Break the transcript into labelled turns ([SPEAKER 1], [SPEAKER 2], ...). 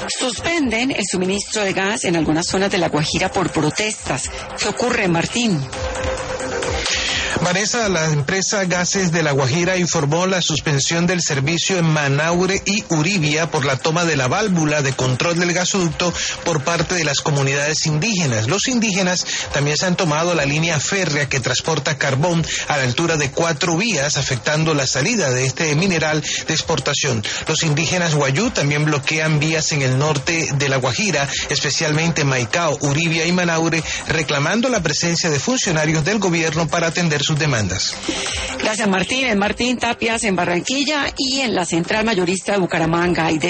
[SPEAKER 1] Suspenden el suministro de gas en algunas zonas de La Guajira por protestas. ¿Qué ocurre, Martín?
[SPEAKER 2] Vanessa, la empresa Gases de La Guajira informó la suspensión del servicio en Manaure y Uribia por la toma de la válvula de control del gasoducto por parte de las comunidades indígenas. Los indígenas también se han tomado la línea férrea que transporta carbón a la altura de 4 vías, afectando la salida de este mineral de exportación. Los indígenas Wayú también bloquean vías en el norte de La Guajira, especialmente Maicao, Uribia y Manaure, reclamando la presencia de funcionarios del gobierno para atender sus demandas.
[SPEAKER 1] Gracias, Martín. Es Martín Tapias en Barranquilla y en la Central Mayorista de Bucaramanga.